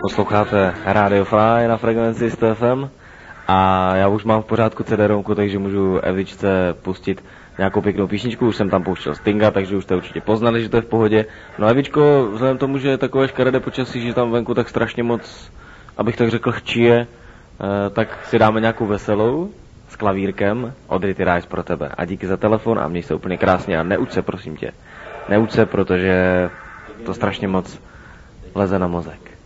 Posloucháte Radio Fly na frekvenci 100 FM a já už mám v pořádku CD-romku, takže můžu Evičce pustit nějakou pěknou písničku. Už jsem tam pouštěl Stinga, takže už jste určitě poznali, že to je v pohodě. No Evičko, vzhledem tomu, že je takové škaredé počasí, že tam venku tak strašně moc, abych tak řekl, chčije, tak si dáme nějakou veselou s klavírkem od Ritty Rice pro tebe. A díky za telefon a měj se úplně krásně a neuč se, prosím tě. Neuč se, protože to strašně moc leze na mozek.